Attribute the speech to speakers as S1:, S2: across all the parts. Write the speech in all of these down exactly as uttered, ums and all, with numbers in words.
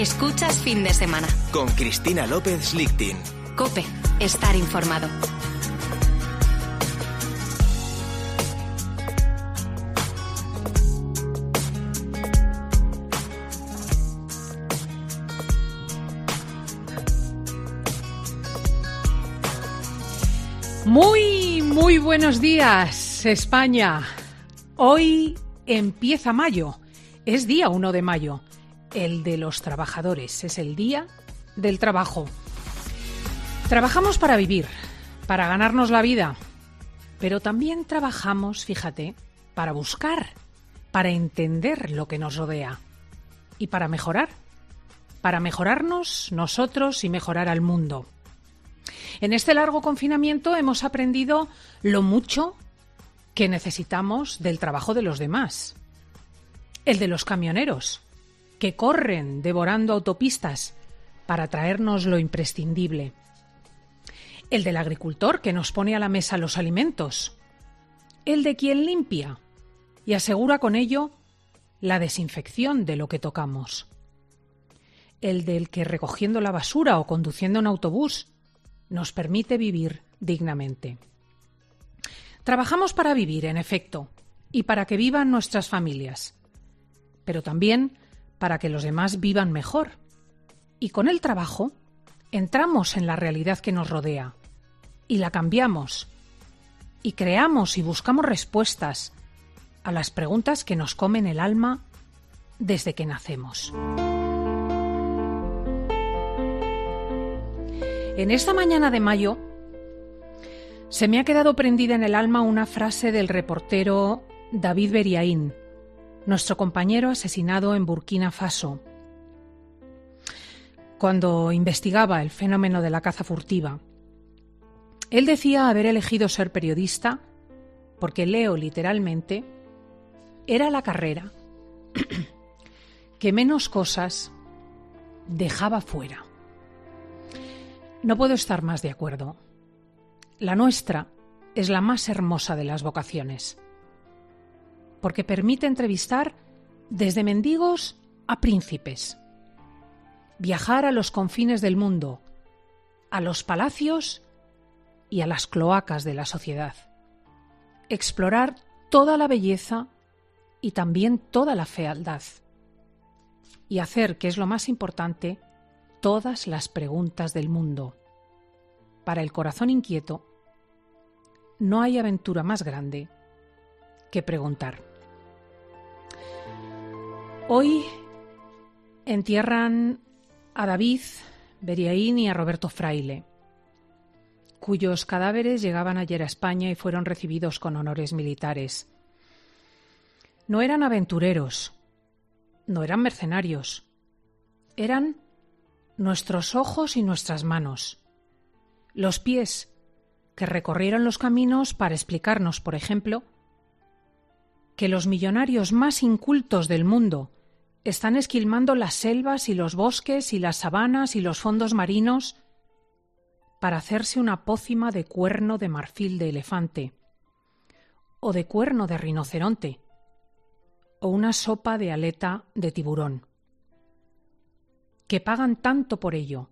S1: Escuchas Fin de Semana.
S2: Con Cristina López Lichtin.
S1: COPE. Estar informado.
S3: Muy, muy buenos días, España. Hoy empieza mayo. Es día uno de mayo. El de los trabajadores. Es el día del trabajo. Trabajamos para vivir, para ganarnos la vida. Pero también trabajamos, fíjate, para buscar, para entender lo que nos rodea. Y para mejorar. Para mejorarnos nosotros y mejorar al mundo. En este largo confinamiento hemos aprendido lo mucho que necesitamos del trabajo de los demás. El de los camioneros, que corren devorando autopistas para traernos lo imprescindible. El del agricultor, que nos pone a la mesa los alimentos. El de quien limpia y asegura con ello la desinfección de lo que tocamos. El del que recogiendo la basura o conduciendo un autobús nos permite vivir dignamente. Trabajamos para vivir, en efecto, y para que vivan nuestras familias, pero también para que los demás vivan mejor. Y con el trabajo entramos en la realidad que nos rodea y la cambiamos y creamos y buscamos respuestas a las preguntas que nos comen el alma desde que nacemos. En esta mañana de mayo se me ha quedado prendida en el alma una frase del reportero David Beriaín, nuestro compañero asesinado en Burkina Faso, cuando investigaba el fenómeno de la caza furtiva. Él decía haber elegido ser periodista porque, leo literalmente, era la carrera que menos cosas dejaba fuera. No puedo estar más de acuerdo. La nuestra es la más hermosa de las vocaciones, porque permite entrevistar desde mendigos a príncipes, viajar a los confines del mundo, a los palacios y a las cloacas de la sociedad, explorar toda la belleza y también toda la fealdad, y hacer, que es lo más importante, todas las preguntas del mundo. Para el corazón inquieto, no hay aventura más grande que preguntar. Hoy entierran a David Beriaín y a Roberto Fraile, cuyos cadáveres llegaban ayer a España y fueron recibidos con honores militares. No eran aventureros, no eran mercenarios, eran nuestros ojos y nuestras manos, los pies que recorrieron los caminos para explicarnos, por ejemplo, que los millonarios más incultos del mundo están esquilmando las selvas y los bosques y las sabanas y los fondos marinos para hacerse una pócima de cuerno de marfil de elefante, o de cuerno de rinoceronte, o una sopa de aleta de tiburón, que pagan tanto por ello,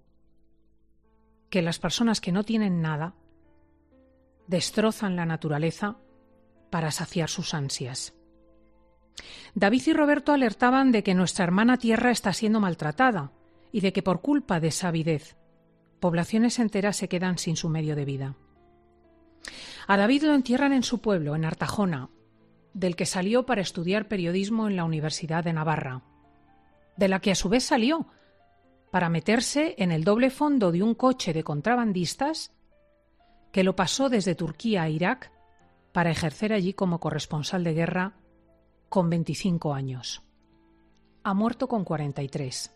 S3: que las personas que no tienen nada destrozan la naturaleza para saciar sus ansias. David y Roberto alertaban de que nuestra hermana tierra está siendo maltratada y de que por culpa de esa avidez, poblaciones enteras se quedan sin su medio de vida. A David lo entierran en su pueblo, en Artajona, del que salió para estudiar periodismo en la Universidad de Navarra, de la que a su vez salió para meterse en el doble fondo de un coche de contrabandistas que lo pasó desde Turquía a Irak para ejercer allí como corresponsal de guerra con veinticinco años. Ha muerto con cuarenta y tres.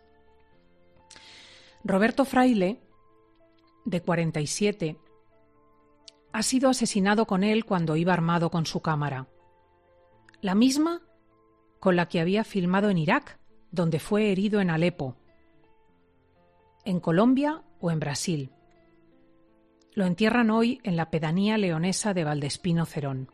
S3: Roberto Fraile, de cuarenta y siete, ha sido asesinado con él cuando iba armado con su cámara, la misma con la que había filmado en Irak, donde fue herido en Alepo, en Colombia o en Brasil. Lo entierran hoy en la pedanía leonesa de Valdespino Cerón.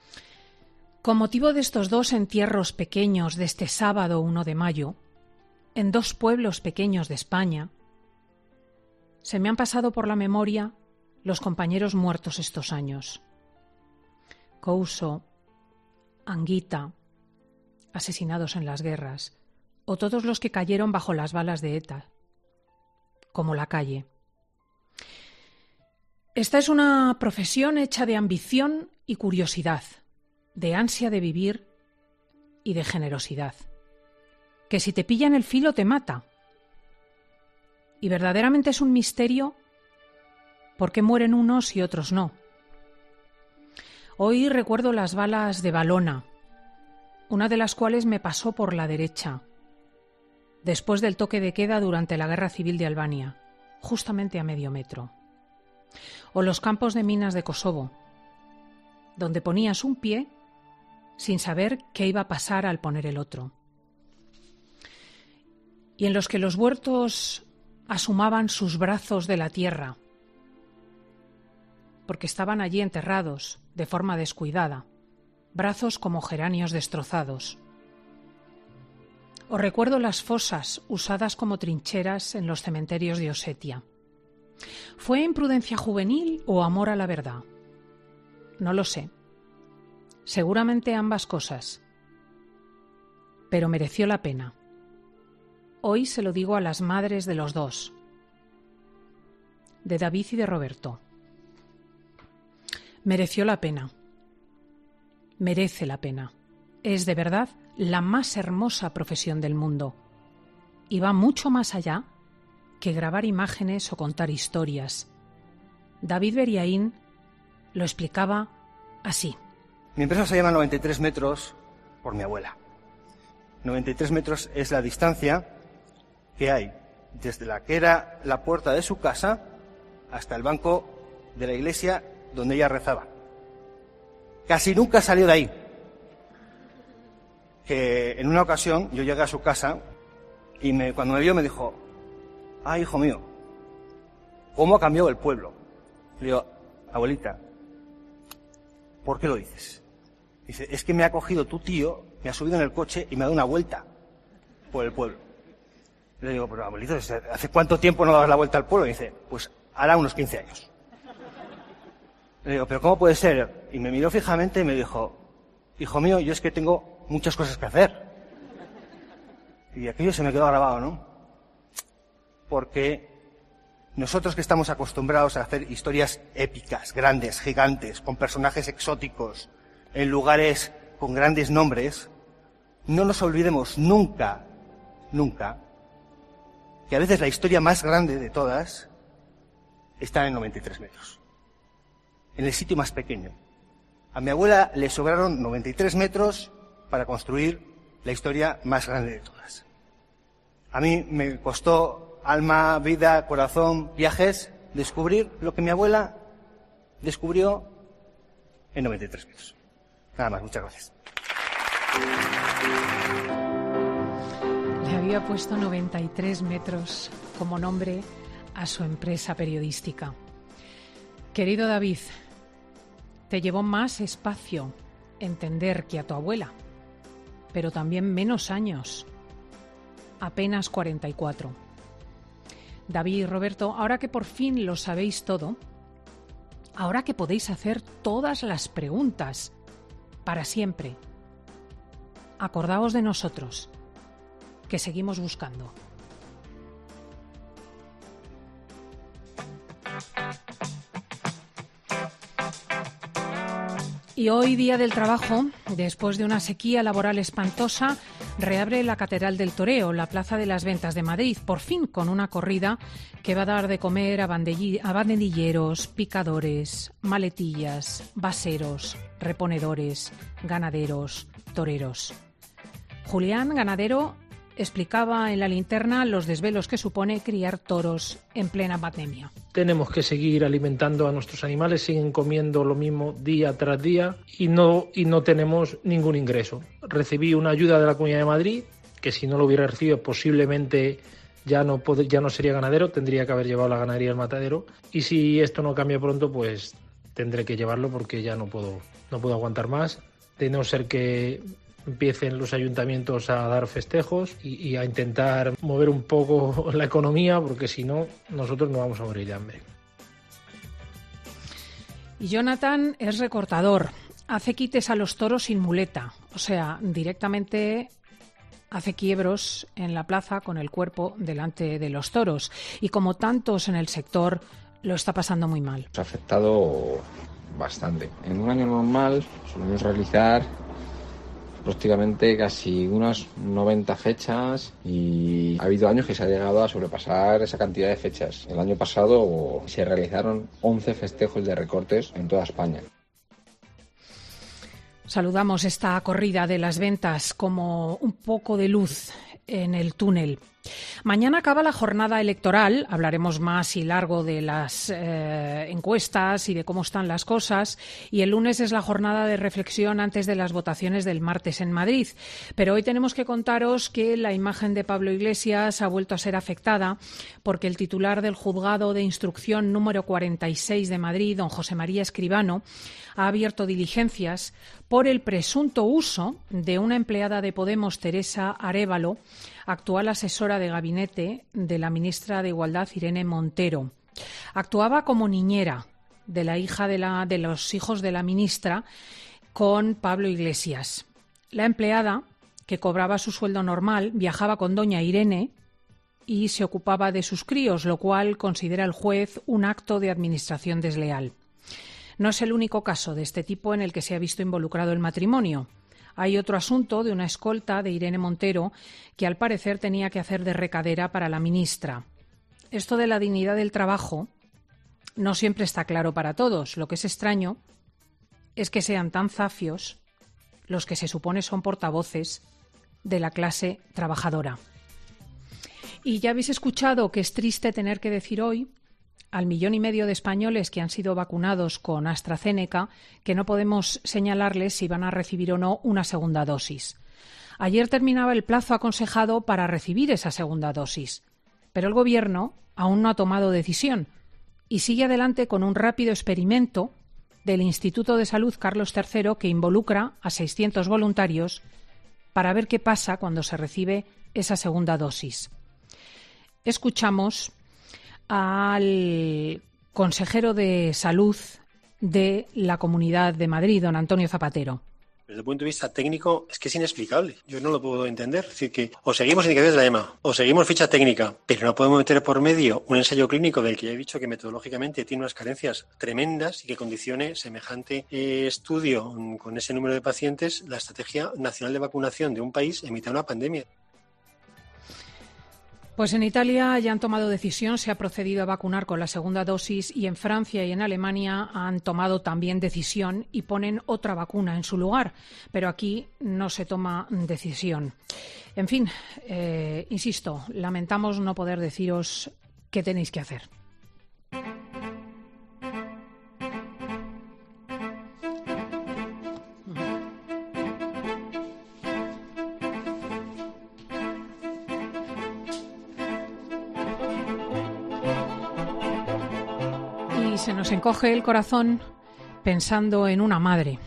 S3: Con motivo de estos dos entierros pequeños de este sábado uno de mayo, en dos pueblos pequeños de España, se me han pasado por la memoria los compañeros muertos estos años. Couso, Anguita, asesinados en las guerras, o todos los que cayeron bajo las balas de ETA, como Lacalle. Esta es una profesión hecha de ambición y curiosidad, de ansia de vivir y de generosidad, que si te pilla en el filo te mata. Y verdaderamente es un misterio por qué mueren unos y otros no. Hoy recuerdo las balas de Valona, una de las cuales me pasó por la derecha, después del toque de queda durante la Guerra Civil de Albania, justamente a medio metro. O los campos de minas de Kosovo, donde ponías un pie sin saber qué iba a pasar al poner el otro. Y en los que los muertos asumaban sus brazos de la tierra, porque estaban allí enterrados de forma descuidada, brazos como geranios destrozados. O recuerdo las fosas usadas como trincheras en los cementerios de Osetia. ¿Fue imprudencia juvenil o amor a la verdad? No lo sé. Seguramente ambas cosas. Pero mereció la pena. Hoy se lo digo a las madres de los dos, de David y de Roberto. Mereció la pena. Merece la pena. Es de verdad la más hermosa profesión del mundo. Y va mucho más allá que grabar imágenes o contar historias. David Beriaín lo explicaba así.
S4: Mi empresa se llama noventa y tres metros por mi abuela. noventa y tres metros es la distancia que hay desde la que era la puerta de su casa hasta el banco de la iglesia donde ella rezaba. Casi nunca salió de ahí. Que en una ocasión yo llegué a su casa y me, cuando me vio me dijo: ¡ay, hijo mío! ¿Cómo ha cambiado el pueblo? Le digo: abuelita, ¿por qué lo dices? Dice: es que me ha cogido tu tío, me ha subido en el coche y me ha dado una vuelta por el pueblo. Le digo: pero abuelito, ¿hace cuánto tiempo no dabas la vuelta al pueblo? Y dice: pues hará unos quince años. Le digo: pero ¿cómo puede ser? Y me miró fijamente y me dijo: hijo mío, yo es que tengo muchas cosas que hacer. Y aquello se me quedó grabado, ¿no? Porque nosotros que estamos acostumbrados a hacer historias épicas, grandes, gigantes, con personajes exóticos, en lugares con grandes nombres, no nos olvidemos nunca, nunca, que a veces la historia más grande de todas está en noventa y tres metros. En el sitio más pequeño. A mi abuela le sobraron noventa y tres metros para construir la historia más grande de todas. A mí me costó alma, vida, corazón, viajes, descubrir lo que mi abuela descubrió en noventa y tres metros. Nada más, muchas gracias.
S3: Le había puesto noventa y tres metros como nombre a su empresa periodística. Querido David, te llevó más espacio entender que a tu abuela, pero también menos años, apenas cuarenta y cuatro. David y Roberto, ahora que por fin lo sabéis todo, ahora que podéis hacer todas las preguntas para siempre, acordaos de nosotros, que seguimos buscando. Y hoy, Día del Trabajo, después de una sequía laboral espantosa, reabre la Catedral del Toreo, la Plaza de las Ventas de Madrid, por fin con una corrida que va a dar de comer a, bandell- a bandellilleros, picadores, maletillas, vaseros, reponedores, ganaderos, toreros. Julián, ganadero, explicaba en La Linterna los desvelos que supone criar toros en plena pandemia.
S5: Tenemos que seguir alimentando a nuestros animales, siguen comiendo lo mismo día tras día y no, y no tenemos ningún ingreso. Recibí una ayuda de la Comunidad de Madrid, que si no lo hubiera recibido posiblemente ya no, pod- ya no sería ganadero, tendría que haber llevado la ganadería al matadero. Y si esto no cambia pronto, pues tendré que llevarlo porque ya no puedo, no puedo aguantar más, de no ser que empiecen los ayuntamientos a dar festejos y, y a intentar mover un poco la economía, porque si no, nosotros nos vamos a morir de hambre.
S3: Y Jonathan es recortador, hace quites a los toros sin muleta, o sea, directamente hace quiebros en la plaza con el cuerpo delante de los toros. Y como tantos en el sector, lo está pasando muy mal.
S6: Nos ha afectado bastante. En un año normal solemos realizar prácticamente casi unas noventa fechas y ha habido años que se ha llegado a sobrepasar esa cantidad de fechas. El año pasado se realizaron once festejos de recortes en toda España.
S3: Saludamos esta corrida de las ventas como un poco de luz en el túnel. Mañana acaba la jornada electoral, hablaremos más y largo de las eh, encuestas y de cómo están las cosas, y el lunes es la jornada de reflexión antes de las votaciones del martes en Madrid. Pero hoy tenemos que contaros que la imagen de Pablo Iglesias ha vuelto a ser afectada porque el titular del juzgado de instrucción número cuarenta y seis de Madrid, don José María Escribano, ha abierto diligencias por el presunto uso de una empleada de Podemos, Teresa Arévalo, actual asesora de gabinete de la ministra de Igualdad, Irene Montero. Actuaba como niñera de la hija de, la, de los hijos de la ministra con Pablo Iglesias. La empleada, que cobraba su sueldo normal, viajaba con doña Irene y se ocupaba de sus críos, lo cual considera el juez un acto de administración desleal. No es el único caso de este tipo en el que se ha visto involucrado el matrimonio. Hay otro asunto de una escolta de Irene Montero que al parecer tenía que hacer de recadera para la ministra. Esto de la dignidad del trabajo no siempre está claro para todos. Lo que es extraño es que sean tan zafios los que se supone son portavoces de la clase trabajadora. Y ya habéis escuchado que es triste tener que decir hoy al millón y medio de españoles que han sido vacunados con AstraZeneca que no podemos señalarles si van a recibir o no una segunda dosis. Ayer terminaba el plazo aconsejado para recibir esa segunda dosis, pero el Gobierno aún no ha tomado decisión y sigue adelante con un rápido experimento del Instituto de Salud Carlos tercero que involucra a seiscientos voluntarios para ver qué pasa cuando se recibe esa segunda dosis. Escuchamos al consejero de Salud de la Comunidad de Madrid, don Antonio Zapatero.
S7: Desde el punto de vista técnico es que es inexplicable. Yo no lo puedo entender. Es decir, que o seguimos indicaciones de la E M A o seguimos ficha técnica, pero no podemos meter por medio un ensayo clínico del que ya he dicho que metodológicamente tiene unas carencias tremendas y que condicione semejante eh, estudio con ese número de pacientes la estrategia nacional de vacunación de un país en mitad de una pandemia.
S3: Pues en Italia ya han tomado decisión, se ha procedido a vacunar con la segunda dosis y en Francia y en Alemania han tomado también decisión y ponen otra vacuna en su lugar, pero aquí no se toma decisión. En fin, eh, insisto, lamentamos no poder deciros qué tenéis que hacer. Se nos encoge el corazón pensando en una madre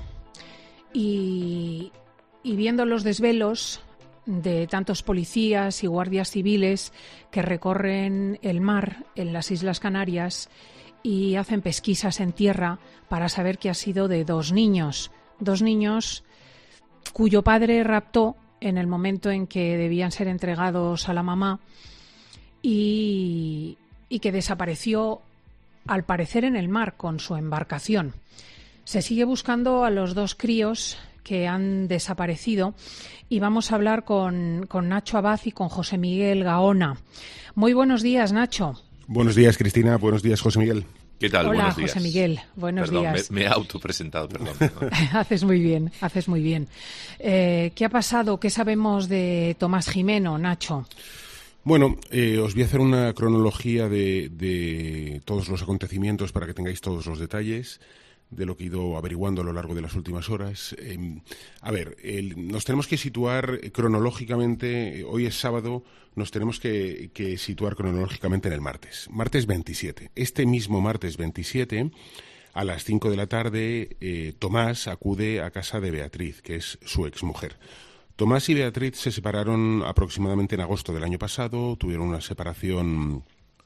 S3: y, y viendo los desvelos de tantos policías y guardias civiles que recorren el mar en las Islas Canarias y hacen pesquisas en tierra para saber qué ha sido de dos niños, dos niños cuyo padre raptó en el momento en que debían ser entregados a la mamá y, y que desapareció al parecer en el mar con su embarcación. Se sigue buscando a los dos críos que han desaparecido y vamos a hablar con, con Nacho Abad y con José Miguel Gaona. Muy buenos días, Nacho.
S8: Buenos días, Cristina. Buenos días, José Miguel.
S9: ¿Qué tal?
S3: Hola,
S9: Buenos días.
S3: José Miguel. Buenos
S9: perdón,
S3: días.
S9: Me, me he autopresentado, perdón.
S3: haces muy bien, haces muy bien. Eh, ¿Qué ha pasado? ¿Qué sabemos de Tomás Jimeno, Nacho?
S8: Bueno, eh, os voy a hacer una cronología de, de todos los acontecimientos para que tengáis todos los detalles de lo que he ido averiguando a lo largo de las últimas horas. Eh, a ver, el, nos tenemos que situar cronológicamente, hoy es sábado, nos tenemos que, que situar cronológicamente en el martes, martes veintisiete. Este mismo martes veintisiete, a las cinco de la tarde, eh, Tomás acude a casa de Beatriz, que es su exmujer. Tomás y Beatriz se separaron aproximadamente en agosto del año pasado, tuvieron una separación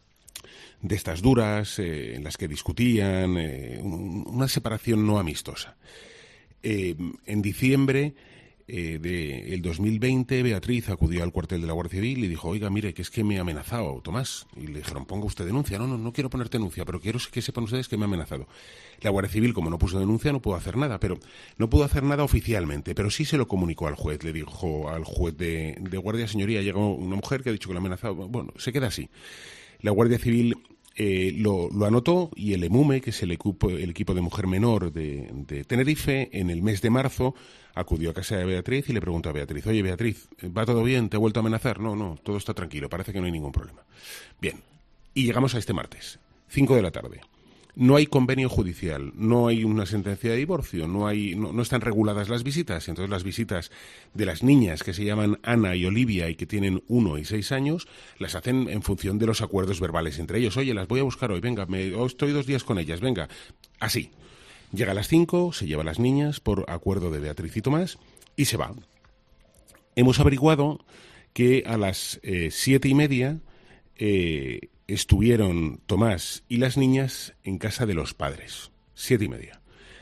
S8: de estas duras, eh, en las que discutían, eh, un, una separación no amistosa. Eh, en diciembre eh, del dos mil veinte, Beatriz acudió al cuartel de la Guardia Civil y dijo, oiga, mire, que es que me ha amenazado Tomás. Y le dijeron, ponga usted denuncia. No, no, no quiero ponerte denuncia, pero quiero que sepan ustedes que me ha amenazado. La Guardia Civil, como no puso denuncia, no pudo hacer nada, pero no pudo hacer nada oficialmente, pero sí se lo comunicó al juez. Le dijo al juez de, de guardia, señoría, llegó una mujer que ha dicho que la ha amenazado. Bueno, se queda así. La Guardia Civil eh, lo, lo anotó y el EMUME, que es el equipo, el equipo de mujer menor de, de Tenerife, en el mes de marzo acudió a casa de Beatriz y le preguntó a Beatriz, oye, Beatriz, ¿va todo bien? ¿Te he vuelto a amenazar? No, no, todo está tranquilo, parece que no hay ningún problema. Bien, y llegamos a este martes, cinco de la tarde. No hay convenio judicial, no hay una sentencia de divorcio, no hay, no, no están reguladas las visitas. Entonces las visitas de las niñas que se llaman Ana y Olivia y que tienen uno y seis años, las hacen en función de los acuerdos verbales entre ellos. Oye, las voy a buscar hoy, venga, me, oh, estoy dos días con ellas, venga. Así. Llega a las cinco, se lleva a las niñas por acuerdo de Beatriz y Tomás y se va. Hemos averiguado que a las eh, siete y media eh, estuvieron Tomás y las niñas en casa de los padres. Siete y media.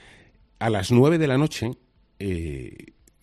S8: A las nueve de la noche, eh,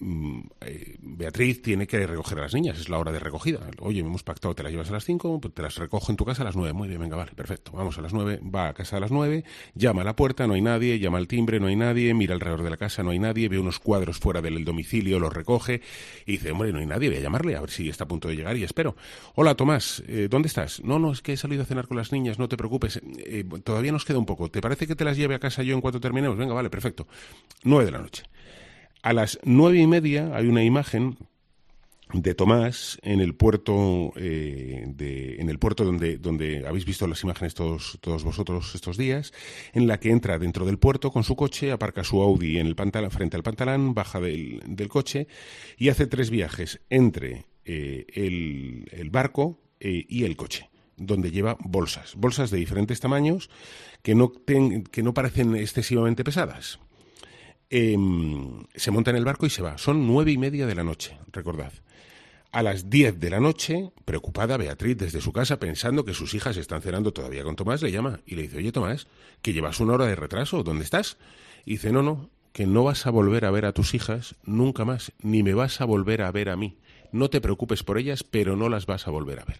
S8: eh, Beatriz tiene que recoger a las niñas, es la hora de recogida. Oye, hemos pactado, te las llevas a las cinco, te las recojo en tu casa a las nueve. Muy bien, venga, vale, perfecto. Vamos a las nueve, va a casa a las nueve, llama a la puerta, no hay nadie, llama al timbre, no hay nadie, mira alrededor de la casa, no hay nadie, ve unos cuadros fuera del domicilio, los recoge y dice, hombre, no hay nadie, voy a llamarle a ver si está a punto de llegar y espero. Hola, Tomás, eh, ¿dónde estás? No, no, es que he salido a cenar con las niñas, no te preocupes, eh, todavía nos queda un poco. ¿Te parece que te las lleve a casa yo en cuanto terminemos? Venga, vale, perfecto. Nueve de la noche. A las nueve y media hay una imagen de Tomás en el puerto, eh, de, en el puerto donde, donde habéis visto las imágenes todos, todos vosotros estos días, en la que entra dentro del puerto con su coche, aparca su Audi en el pantalán, frente al pantalán, baja del, del coche y hace tres viajes entre eh, el, el barco eh, y el coche, donde lleva bolsas, bolsas de diferentes tamaños que no, ten, que no parecen excesivamente pesadas. Eh, se monta en el barco y se va. Son nueve y media de la noche, recordad. A las diez de la noche, preocupada, Beatriz desde su casa, pensando que sus hijas están cenando todavía con Tomás, le llama y le dice, oye, Tomás, que llevas una hora de retraso, ¿dónde estás? Y dice, no, no, que no vas a volver a ver a tus hijas nunca más, ni me vas a volver a ver a mí. No te preocupes por ellas, pero no las vas a volver a ver.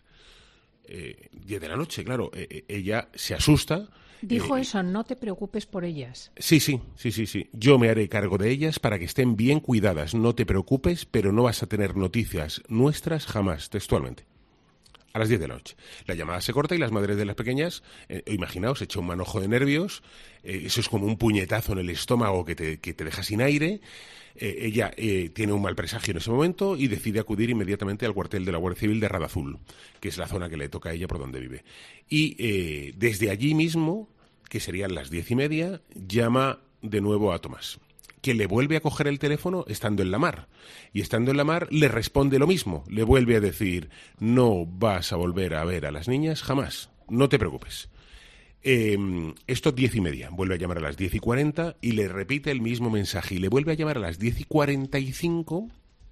S8: Eh, diez de la noche, claro, eh, ella se asusta.
S3: Dijo
S8: eh,
S3: eso, no te preocupes por ellas.
S8: Sí, sí, sí, sí, sí. Yo me haré cargo de ellas para que estén bien cuidadas. No te preocupes, pero no vas a tener noticias nuestras jamás, textualmente. A las diez de la noche. La llamada se corta y las madres de las pequeñas, eh, imaginaos, echa un manojo de nervios, eh, eso es como un puñetazo en el estómago que te, que te deja sin aire. Eh, ella eh, tiene un mal presagio en ese momento y decide acudir inmediatamente al cuartel de la Guardia Civil de Radazul, que es la zona que le toca a ella por donde vive. Y eh, desde allí mismo, que serían las diez y media, llama de nuevo a Tomás, que le vuelve a coger el teléfono estando en la mar. Y estando en la mar le responde lo mismo, le vuelve a decir, no vas a volver a ver a las niñas jamás, no te preocupes. Eh, esto diez y media, vuelve a llamar a las diez y cuarenta y le repite el mismo mensaje y le vuelve a llamar a las diez y cuarenta y cinco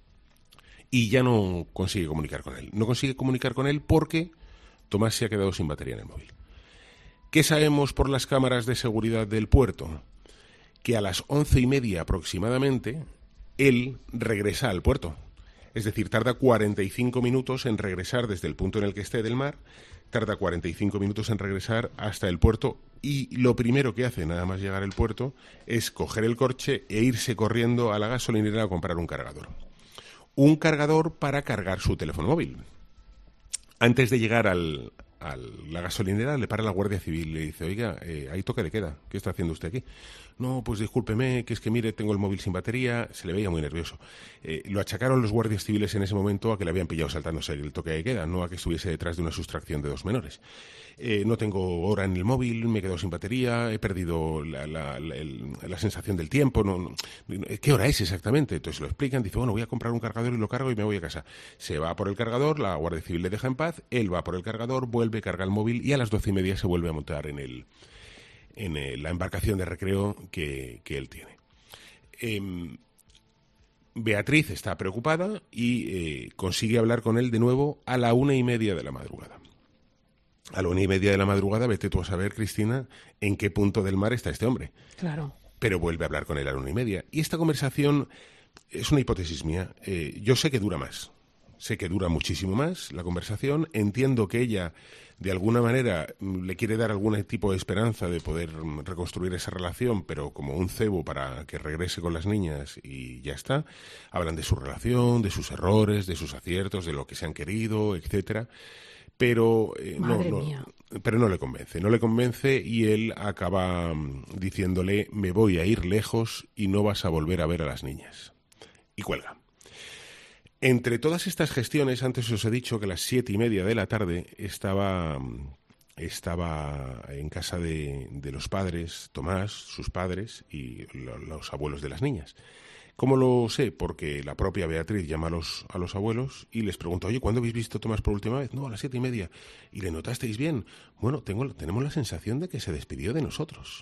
S8: y ya no consigue comunicar con él. No consigue comunicar con él porque Tomás se ha quedado sin batería en el móvil. ¿Qué sabemos por las cámaras de seguridad del puerto? Que a las once y media aproximadamente él regresa al puerto. Es decir, tarda cuarenta y cinco minutos en regresar desde el punto en el que esté del mar, tarda cuarenta y cinco minutos en regresar hasta el puerto y lo primero que hace nada más llegar al puerto es coger el coche e irse corriendo a la gasolinera a comprar un cargador. Un cargador para cargar su teléfono móvil. Antes de llegar al, a la gasolinera le para la Guardia Civil y le dice, oiga, eh, hay toque de queda, ¿qué está haciendo usted aquí? No, pues discúlpeme, que es que mire, tengo el móvil sin batería. Se le veía muy nervioso. Eh, lo achacaron los guardias civiles en ese momento a que le habían pillado saltándose el toque de queda, no a que estuviese detrás de una sustracción de dos menores. Eh, no tengo hora en el móvil, me he quedado sin batería, he perdido la, la, la, el, la sensación del tiempo. No, no, ¿qué hora es exactamente? Entonces lo explican, dice, bueno, voy a comprar un cargador y lo cargo y me voy a casa. Se va por el cargador, la Guardia Civil le deja en paz, él va por el cargador, vuelve, carga el móvil y a las doce y media se vuelve a montar en el... en la embarcación de recreo que, que él tiene. Eh, Beatriz está preocupada y eh, consigue hablar con él de nuevo a la una y media de la madrugada. A la una y media de la madrugada, vete tú a saber, Cristina, en qué punto del mar está este hombre.
S3: Claro.
S8: Pero vuelve a hablar con él a la una y media. Y esta conversación es una hipótesis mía. Eh, yo sé que dura más. Sé que dura muchísimo más la conversación. Entiendo que ella, de alguna manera, le quiere dar algún tipo de esperanza de poder reconstruir esa relación, pero como un cebo para que regrese con las niñas y ya está. Hablan de su relación, de sus errores, de sus aciertos, de lo que se han querido, etcétera. Pero, eh, no, no, pero no le convence, no le convence y él acaba diciéndole: me voy a ir lejos y no vas a volver a ver a las niñas. Y cuelga. Entre todas estas gestiones, antes os he dicho que a las siete y media de la tarde estaba, estaba en casa de, de los padres, Tomás, sus padres y lo, los abuelos de las niñas. ¿Cómo lo sé? Porque la propia Beatriz llama a los, a los abuelos y les pregunta: oye, ¿cuándo habéis visto a Tomás por última vez? No, a las siete y media. ¿Y le notasteis bien? Bueno, tengo, tenemos la sensación de que se despidió de nosotros.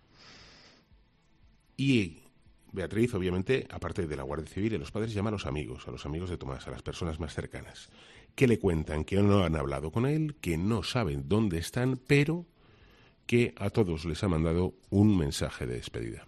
S8: Y Beatriz, obviamente, aparte de la Guardia Civil y los padres, llama a los amigos, a los amigos de Tomás, a las personas más cercanas, que le cuentan que no han hablado con él, que no saben dónde están, pero que a todos les ha mandado un mensaje de despedida.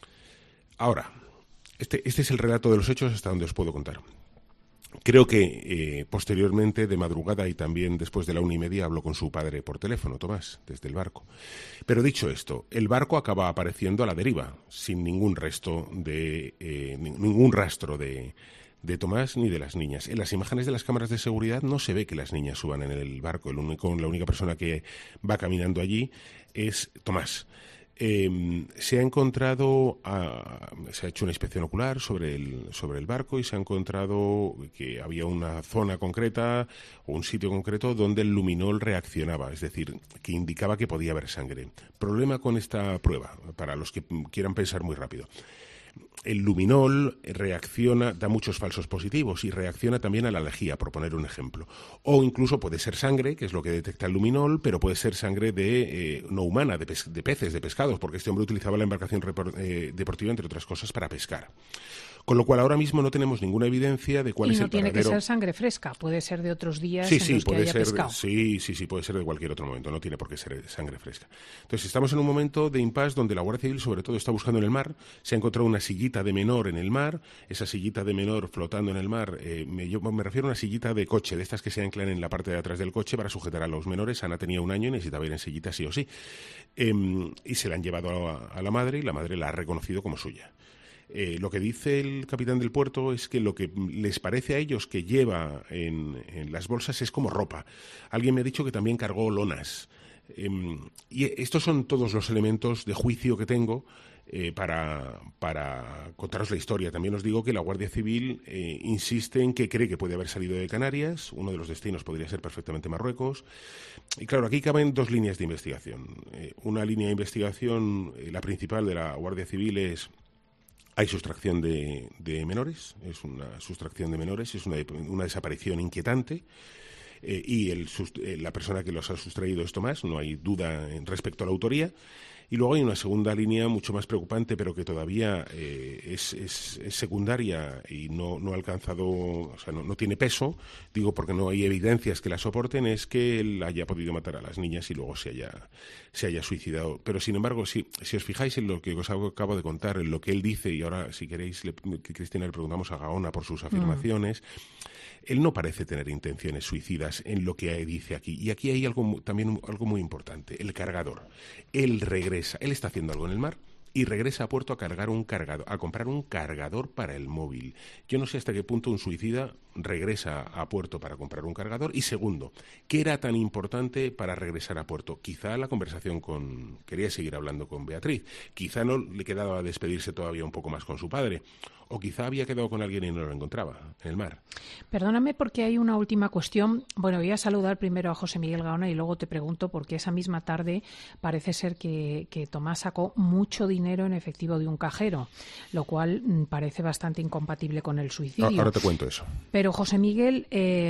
S8: Ahora, Este, este es el relato de los hechos hasta donde os puedo contar. Creo que eh, posteriormente, de madrugada y también después de la una y media, habló con su padre por teléfono, Tomás, desde el barco. Pero dicho esto, el barco acaba apareciendo a la deriva, sin ningún resto de, eh, ningún rastro de, de Tomás ni de las niñas. En las imágenes de las cámaras de seguridad no se ve que las niñas suban en el barco. El único, la única persona que va caminando allí es Tomás. Eh, se ha encontrado, a, se ha hecho una inspección ocular sobre el, sobre el barco y se ha encontrado que había una zona concreta o un sitio concreto donde el luminol reaccionaba, es decir, que indicaba que podía haber sangre. Problema con esta prueba, para los que quieran pensar muy rápido. El luminol reacciona, da muchos falsos positivos y reacciona también a la lejía, por poner un ejemplo. O incluso puede ser sangre, que es lo que detecta el luminol, pero puede ser sangre de eh, no humana, de, pes de peces, de pescados, porque este hombre utilizaba la embarcación eh, deportiva, entre otras cosas, para pescar. Con lo cual ahora mismo no tenemos ninguna evidencia de cuál
S3: y
S8: es
S3: no
S8: el
S3: tiene
S8: paradero.
S3: Que ser sangre fresca, puede ser de otros días
S8: sí,
S3: en
S8: sí,
S3: los
S8: puede
S3: que haya
S8: ser,
S3: pescado.
S8: Sí, sí, sí, puede ser de cualquier otro momento, no tiene por qué ser sangre fresca. Entonces estamos en un momento de impasse donde la Guardia Civil sobre todo está buscando en el mar, se ha encontrado una sillita de menor en el mar, esa sillita de menor flotando en el mar, eh, me, yo me refiero a una sillita de coche, de estas que se anclan en la parte de atrás del coche para sujetar a los menores. Ana tenía un año y necesitaba ir en sillita sí o sí. Eh, y se la han llevado a, a la madre y la madre la ha reconocido como suya. Eh, lo que dice el capitán del puerto es que lo que les parece a ellos que lleva en, en las bolsas es como ropa. Alguien me ha dicho que también cargó lonas. Eh, y estos son todos los elementos de juicio que tengo eh, para, para contaros la historia. También os digo que la Guardia Civil eh, insiste en que cree que puede haber salido de Canarias. Uno de los destinos podría ser perfectamente Marruecos. Y claro, aquí caben dos líneas de investigación. Eh, una línea de investigación, eh, la principal de la Guardia Civil es: hay sustracción de, de menores, es una sustracción de menores, es una, una desaparición inquietante eh, y el, eh, la persona que los ha sustraído es Tomás, no hay duda en respecto a la autoría. Y luego hay una segunda línea mucho más preocupante, pero que todavía eh, es, es, es secundaria y no, no ha alcanzado, o sea, no, no tiene peso, digo porque no hay evidencias que la soporten, es que él haya podido matar a las niñas y luego se haya, se haya suicidado. Pero sin embargo, si, si os fijáis en lo que os acabo de contar, en lo que él dice, y ahora si queréis, le, Cristina, le preguntamos a Gaona por sus afirmaciones, mm. él no parece tener intenciones suicidas en lo que dice aquí. Y aquí hay algo también algo muy importante, el cargador. Él regresa. Él está haciendo algo en el mar y regresa a puerto a cargar un cargador, a comprar un cargador para el móvil. Yo no sé hasta qué punto un suicida regresa a puerto para comprar un cargador. Y segundo, ¿qué era tan importante para regresar a puerto? Quizá la conversación con... Quería seguir hablando con Beatriz. Quizá no le quedaba despedirse todavía un poco más con su padre. O quizá había quedado con alguien y no lo encontraba en el mar.
S3: Perdóname porque hay una última cuestión. Bueno, voy a saludar primero a José Miguel Gaona y luego te pregunto porque esa misma tarde parece ser que, que Tomás sacó mucho dinero en efectivo de un cajero, lo cual mm, parece bastante incompatible con el suicidio.
S8: Ahora te cuento eso.
S3: Pero José Miguel, eh,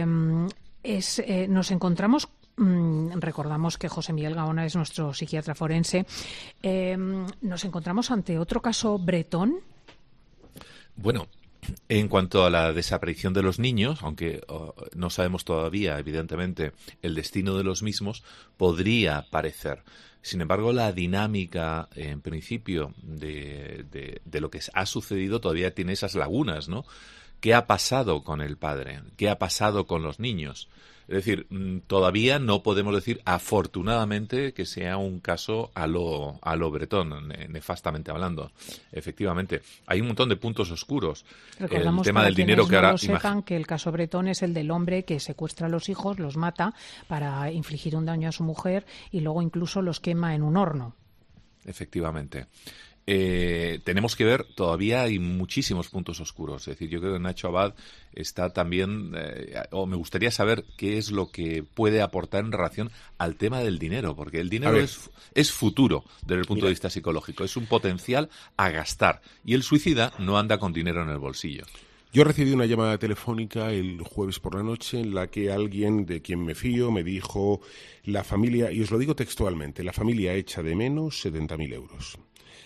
S3: es, eh, nos encontramos... Recordamos que José Miguel Gaona es nuestro psiquiatra forense. Eh, ¿Nos encontramos ante otro caso bretón?
S9: Bueno, En cuanto a la desaparición de los niños, aunque oh, no sabemos todavía, evidentemente, el destino de los mismos, podría parecer. Sin embargo, la dinámica, en principio, de, de, de lo que ha sucedido todavía tiene esas lagunas, ¿no? ¿Qué ha pasado con el padre? ¿Qué ha pasado con los niños? Es decir, todavía no podemos decir, afortunadamente, que sea un caso a lo, a lo Bretón, nefastamente hablando. Efectivamente, hay un montón de puntos oscuros.
S3: Recordamos,
S9: el tema del dinero
S3: no
S9: que ahora
S3: lo sepan, que el caso Bretón es el del hombre que secuestra a los hijos, los mata para infligir un daño a su mujer y luego incluso los quema en un horno.
S9: Efectivamente. Eh, tenemos que ver, todavía hay muchísimos puntos oscuros. Es decir, yo creo que Nacho Abad está también, eh, o me gustaría saber qué es lo que puede aportar en relación al tema del dinero, porque el dinero es, es futuro desde el punto Mira. de vista psicológico, es un potencial a gastar, y el suicida no anda con dinero en el bolsillo.
S8: Yo recibí una llamada telefónica el jueves por la noche en la que alguien de quien me fío me dijo, la familia, y os lo digo textualmente, la familia echa de menos setenta mil euros.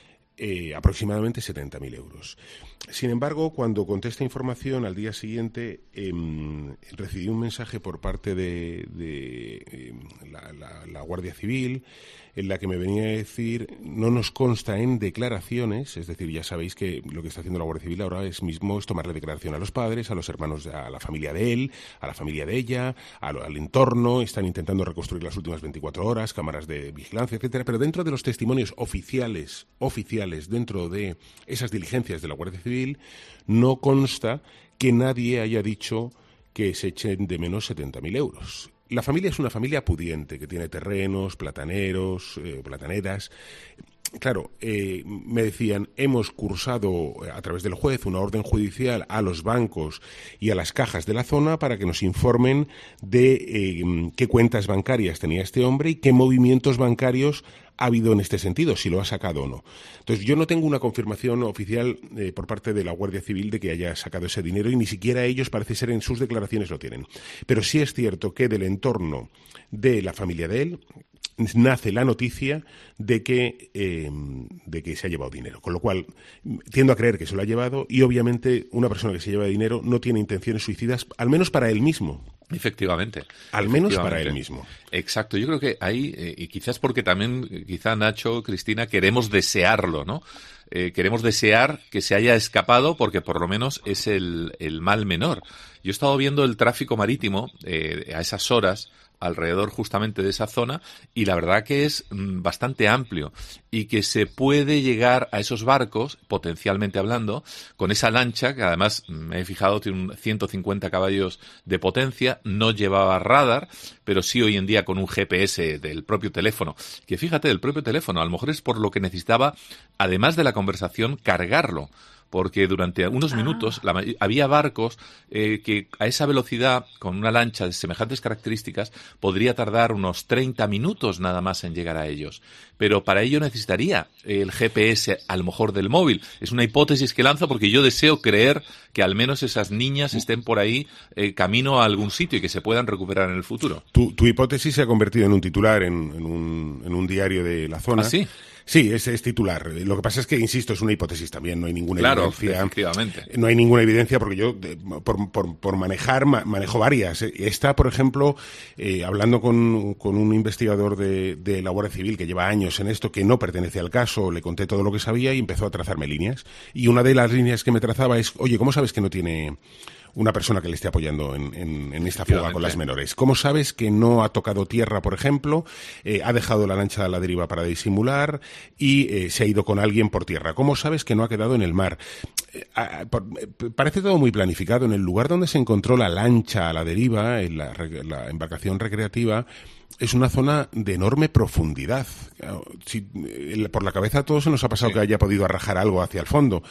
S8: Eh, aproximadamente setenta mil euros. Sin embargo, cuando conté esta información, al día siguiente eh, recibí un mensaje por parte de, de eh, la, la, la Guardia Civil, en la que me venía a decir, no nos consta en declaraciones, es decir, ya sabéis que lo que está haciendo la Guardia Civil ahora es mismo es tomarle declaración a los padres, a los hermanos, a la familia de él, a la familia de ella, a lo, al entorno, están intentando reconstruir las últimas veinticuatro horas, cámaras de vigilancia, etcétera, pero dentro de los testimonios oficiales, oficiales, dentro de esas diligencias de la Guardia Civil, no consta que nadie haya dicho que se echen de menos setenta mil euros. La familia es una familia pudiente, que tiene terrenos, plataneros, eh, plataneras. Claro, eh, me decían, hemos cursado a través del juez una orden judicial a los bancos y a las cajas de la zona para que nos informen de eh, qué cuentas bancarias tenía este hombre y qué movimientos bancarios ha habido en este sentido, si lo ha sacado o no. Entonces, yo no tengo una confirmación oficial eh, por parte de la Guardia Civil de que haya sacado ese dinero y ni siquiera ellos, parece ser, en sus declaraciones lo tienen. Pero sí es cierto que del entorno de la familia de él nace la noticia de que eh, de que se ha llevado dinero, con lo cual tiendo a creer que se lo ha llevado y obviamente una persona que se lleva dinero no tiene intenciones suicidas, al menos para él mismo.
S9: Efectivamente.
S8: Al menos para él mismo.
S9: Exacto. Yo creo que ahí, eh, y quizás porque también, quizá Nacho, Cristina, queremos desearlo, ¿no? Eh, queremos desear que se haya escapado porque por lo menos es el, el mal menor. Yo he estado viendo el tráfico marítimo eh, a esas horas alrededor justamente de esa zona y la verdad que es mm, bastante amplio y que se puede llegar a esos barcos, potencialmente hablando, con esa lancha que además me he fijado tiene un ciento cincuenta caballos de potencia, no llevaba radar, pero sí hoy en día con un G P S del propio teléfono, que fíjate, del propio teléfono, a lo mejor es por lo que necesitaba, además de la conversación, cargarlo. Porque durante unos minutos la, había barcos eh, que a esa velocidad, con una lancha de semejantes características, podría tardar unos treinta minutos nada más en llegar a ellos. Pero para ello necesitaría el G P S, a lo mejor del móvil. Es una hipótesis que lanzo porque yo deseo creer que al menos esas niñas estén por ahí eh, camino a algún sitio y que se puedan recuperar en el futuro.
S8: Tu, tu hipótesis se ha convertido en un titular en, en, un, en un diario de la zona.
S9: ¿Ah, sí?
S8: Sí, es, es titular. Lo que pasa es que, insisto, es una hipótesis también, no hay ninguna
S9: claro,
S8: evidencia.
S9: Efectivamente.
S8: No hay ninguna evidencia porque yo, de, por, por, por manejar, ma, manejo varias. Esta, por ejemplo, eh, hablando con, con un investigador de, de la Guardia Civil que lleva años en esto, que no pertenece al caso, le conté todo lo que sabía y empezó a trazarme líneas. Y una de las líneas que me trazaba es, oye, ¿cómo sabes que no tiene una persona que le esté apoyando en, en, en esta fuga con las menores? ¿Cómo sabes que no ha tocado tierra, por ejemplo, eh, ha dejado la lancha a la deriva para disimular y eh, se ha ido con alguien por tierra? ¿Cómo sabes que no ha quedado en el mar? Eh, a, por, eh, parece todo muy planificado. En el lugar donde se encontró la lancha a la deriva, en la, la embarcación recreativa, es una zona de enorme profundidad. Si, por la cabeza a todos se nos ha pasado sí. que haya podido arrojar algo hacia el fondo.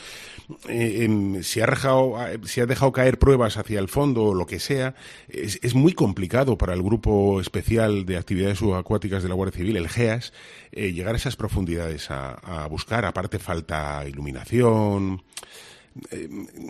S8: Eh, eh, si ha arrojado, si ha dejado caer pruebas hacia el fondo o lo que sea, es, es muy complicado para el Grupo Especial de Actividades Subacuáticas de la Guardia Civil, el G E A S, eh, llegar a esas profundidades a, a buscar. Aparte falta iluminación. Eh,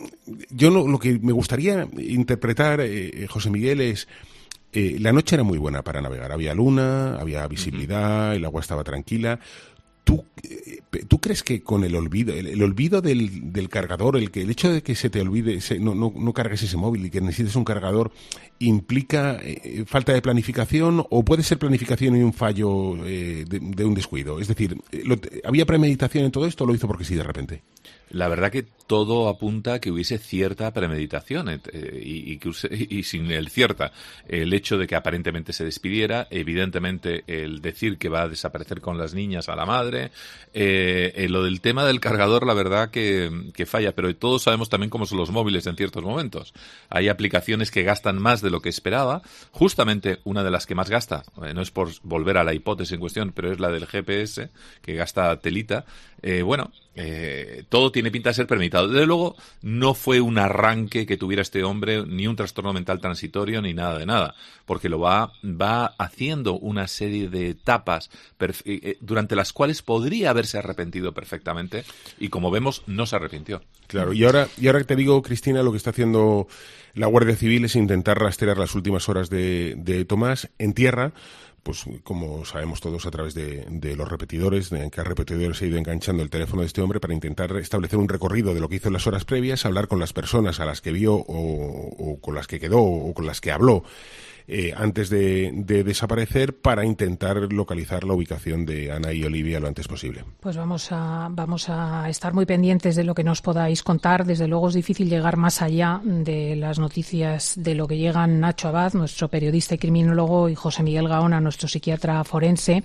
S8: yo no, lo que me gustaría interpretar, eh, José Miguel, es Eh, la noche era muy buena para navegar. Había luna, había visibilidad, uh-huh. el agua estaba tranquila. ¿Tú, ¿Tú crees que con el olvido, el, el olvido del, del cargador, el que el hecho de que se te olvide, se, no, no, no cargues ese móvil y que necesites un cargador, implica eh, falta de planificación o puede ser planificación y un fallo eh, de, de un descuido? Es decir, lo, ¿había premeditación en todo esto o lo hizo porque sí de repente?
S9: La verdad que todo apunta a que hubiese cierta premeditación eh, y, y, que use, y sin el cierta, el hecho de que aparentemente se despidiera, evidentemente el decir que va a desaparecer con las niñas a la madre, eh, eh, lo del tema del cargador la verdad que, que falla, pero todos sabemos también cómo son los móviles en ciertos momentos. Hay aplicaciones que gastan más de lo que esperaba, justamente una de las que más gasta, eh, no es por volver a la hipótesis en cuestión, pero es la del G P S, que gasta telita. Eh, bueno, eh, todo tiene pinta de ser permitido. Desde luego, no fue un arranque que tuviera este hombre, ni un trastorno mental transitorio, ni nada de nada, porque lo va, va haciendo una serie de etapas perf- eh, durante las cuales podría haberse arrepentido perfectamente, y como vemos, no se arrepintió.
S8: Claro, y ahora, y ahora te digo, Cristina, lo que está haciendo la Guardia Civil es intentar rastrear las últimas horas de, de Tomás en tierra, pues como sabemos todos a través de, de los repetidores, de en qué repetidores se ha ido enganchando el teléfono de este hombre para intentar establecer un recorrido de lo que hizo en las horas previas, hablar con las personas a las que vio o, o con las que quedó o con las que habló eh, antes de, de desaparecer, para intentar localizar la ubicación de Ana y Olivia lo antes posible.
S3: Pues vamos a, vamos a estar muy pendientes de lo que nos podáis contar. Desde luego es difícil llegar más allá de las noticias de lo que llegan Nacho Abad, nuestro periodista y criminólogo, y José Miguel Gaona, nuestro psiquiatra forense.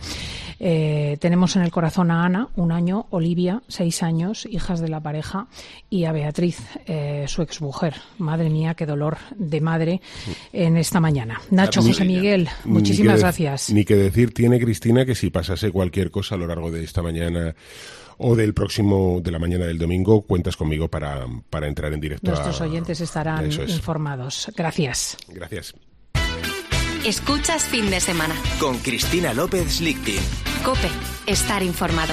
S3: Eh, tenemos en el corazón a Ana, un año, Olivia, seis años, hijas de la pareja, y a Beatriz, eh, su exmujer. Madre mía, qué dolor de madre en esta mañana. Nacho, José Miguel, muchísimas
S8: ni
S3: gracias.
S8: Ni que decir tiene, Cristina, que si pasase cualquier cosa a lo largo de esta mañana o del próximo, de la mañana del domingo, cuentas conmigo para, para entrar en directo.
S3: Nuestros
S8: a...
S3: oyentes estarán
S8: Eso es.
S3: informados. Gracias.
S8: Gracias.
S1: Escuchas Fin de Semana.
S2: Con Cristina López Lichtin.
S1: COPE. Estar informado.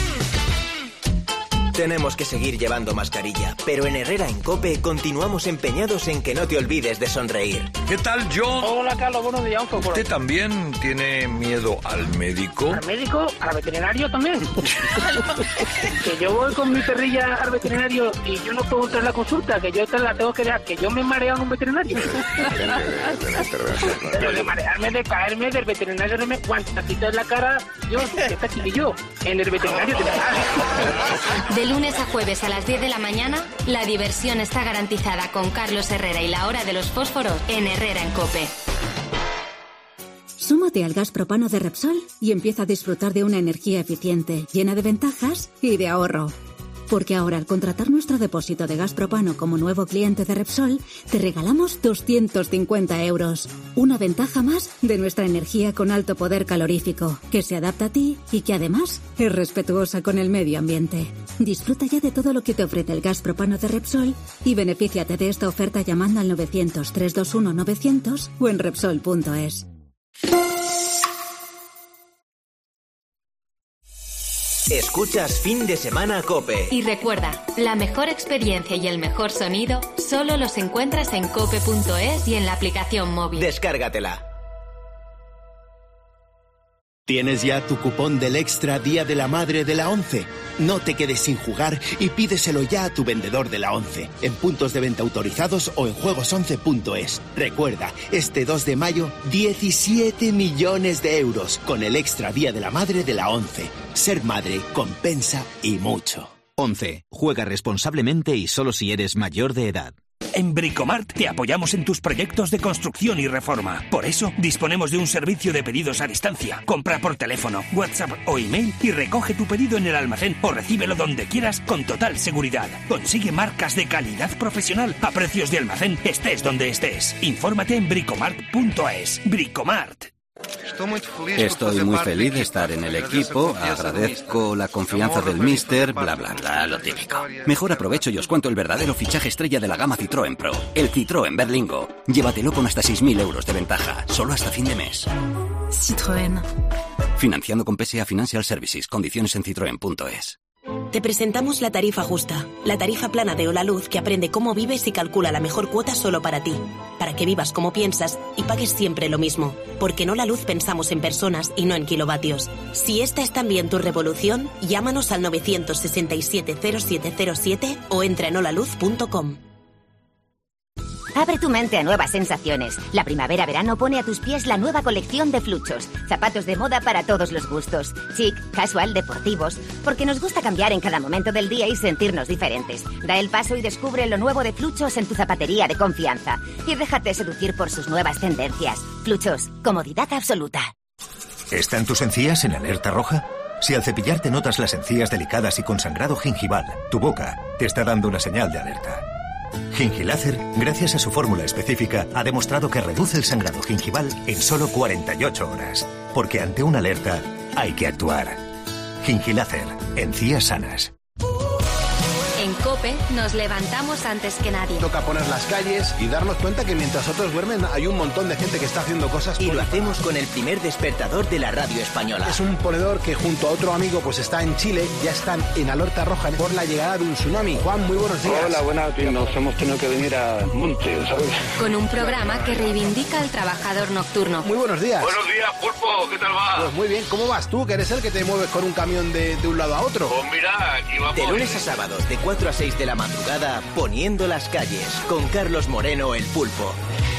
S2: Tenemos que seguir llevando mascarilla, pero en Herrera en COPE continuamos empeñados en que no te olvides de sonreír.
S10: ¿Qué tal, John?
S11: Hola, Carlos, buenos días.
S10: ¿Usted también tiene miedo al médico?
S11: ¿Al médico? ¿Al veterinario también? Que yo voy con mi perrilla al veterinario y yo no puedo entrar a la consulta, que yo te la tengo que dar, que yo me mareo en un veterinario. Pero de marearme, de caerme, del veterinario no me guantacito en la cara, yo, que está aquí yo, en el veterinario te la
S1: De lunes a jueves a las diez de la mañana, la diversión está garantizada con Carlos Herrera y la hora de los fósforos en Herrera en COPE.
S12: Súmate al gas propano de Repsol y empieza a disfrutar de una energía eficiente, llena de ventajas y de ahorro. Porque ahora, al contratar nuestro depósito de gas propano como nuevo cliente de Repsol, te regalamos doscientos cincuenta euros. Una ventaja más de nuestra energía con alto poder calorífico, que se adapta a ti y que además es respetuosa con el medio ambiente. Disfruta ya de todo lo que te ofrece el gas propano de Repsol y benefíciate de esta oferta llamando al novecientos, trescientos veintiuno, novecientos o en Repsol punto es.
S2: Escuchas Fin de Semana COPE.
S1: Y recuerda, la mejor experiencia y el mejor sonido solo los encuentras en cope punto es y en la aplicación móvil.
S2: Descárgatela.
S13: ¿Tienes ya tu cupón del Extra Día de la Madre de la ONCE? No te quedes sin jugar y pídeselo ya a tu vendedor de la ONCE, en puntos de venta autorizados o en juegos once punto es. Recuerda, este dos de mayo, diecisiete millones de euros con el Extra Día de la Madre de la ONCE. Ser madre compensa y mucho.
S14: ONCE. Juega responsablemente y solo si eres mayor de edad.
S15: En Bricomart te apoyamos en tus proyectos de construcción y reforma. Por eso, disponemos de un servicio de pedidos a distancia. Compra por teléfono, WhatsApp o email y recoge tu pedido en el almacén o recíbelo donde quieras con total seguridad. Consigue marcas de calidad profesional a precios de almacén, estés donde estés. Infórmate en bricomart punto es. Bricomart.
S16: Estoy muy feliz de estar en el equipo, agradezco la confianza del míster, bla bla bla, lo típico. Mejor aprovecho y os cuento el verdadero fichaje estrella de la gama Citroën Pro, el Citroën Berlingo. Llévatelo con hasta seis mil euros de ventaja, solo hasta fin de mes.
S1: Citroën.
S16: Financiando con P S A Financial Services, condiciones en citroen punto es.
S17: Te presentamos la tarifa justa, la tarifa plana de Hola Luz que aprende cómo vives y calcula la mejor cuota solo para ti, para que vivas como piensas y pagues siempre lo mismo, porque en Hola Luz pensamos en personas y no en kilovatios. Si esta es también tu revolución, llámanos al nueve seis siete cero siete cero siete o entra en holaluz punto com.
S18: Abre tu mente a nuevas sensaciones. La primavera-verano pone a tus pies la nueva colección de Fluchos. Zapatos de moda para todos los gustos. Chic, casual, deportivos. Porque nos gusta cambiar en cada momento del día y sentirnos diferentes. Da el paso y descubre lo nuevo de Fluchos en tu zapatería de confianza. Y déjate seducir por sus nuevas tendencias. Fluchos, comodidad absoluta.
S19: ¿Están tus encías en alerta roja? Si al cepillarte notas las encías delicadas y con sangrado gingival, tu boca te está dando una señal de alerta. Gingilácer, gracias a su fórmula específica, ha demostrado que reduce el sangrado gingival en solo cuarenta y ocho horas. Porque ante una alerta hay que actuar. Gingilácer, encías sanas.
S1: En COPE nos levantamos antes que nadie.
S20: Toca poner las calles y darnos cuenta que mientras otros duermen hay un montón de gente que está haciendo cosas.
S2: Y lo hacemos con el primer despertador de la radio española.
S20: Es un ponedor que junto a otro amigo pues está en Chile, ya están en alerta roja por la llegada de un tsunami. Juan, muy buenos días.
S21: Hola, buenas días. Nos hemos tenido que venir a Monte, ¿sabes?
S1: Con un programa que reivindica al trabajador nocturno.
S20: Muy buenos días.
S21: Buenos días, Pulpo, ¿qué tal va?
S20: Pues muy bien, ¿cómo vas tú? Que eres el que te mueves con un camión de, de un lado a otro.
S21: Pues mira, aquí vamos.
S2: De lunes a sábados, de cuatro a seis de la madrugada, poniendo las calles, con Carlos Moreno, el Pulpo.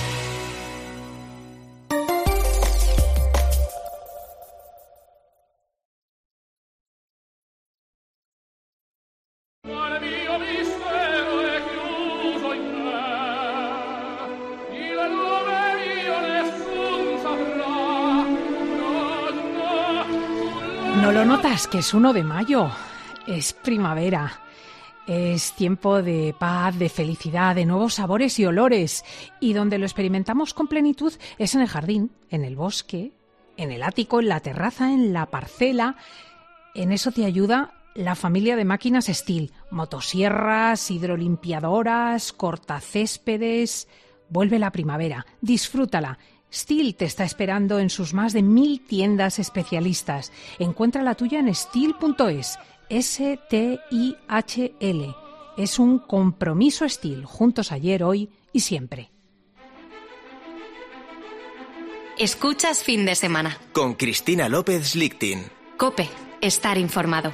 S3: ¿No lo notas que es uno de mayo? Es primavera. Es tiempo de paz, de felicidad, de nuevos sabores y olores. Y donde lo experimentamos con plenitud es en el jardín, en el bosque, en el ático, en la terraza, en la parcela. En eso te ayuda la familia de máquinas Stihl. Motosierras, hidrolimpiadoras, cortacéspedes. Vuelve la primavera. Disfrútala. Stihl te está esperando en sus más de mil tiendas especialistas. Encuentra la tuya en stihl punto es. S T I H L. Es un compromiso Stihl. Juntos ayer, hoy y siempre.
S1: Escuchas Fin de Semana.
S2: Con Cristina López Lichtin.
S1: COPE. Estar informado.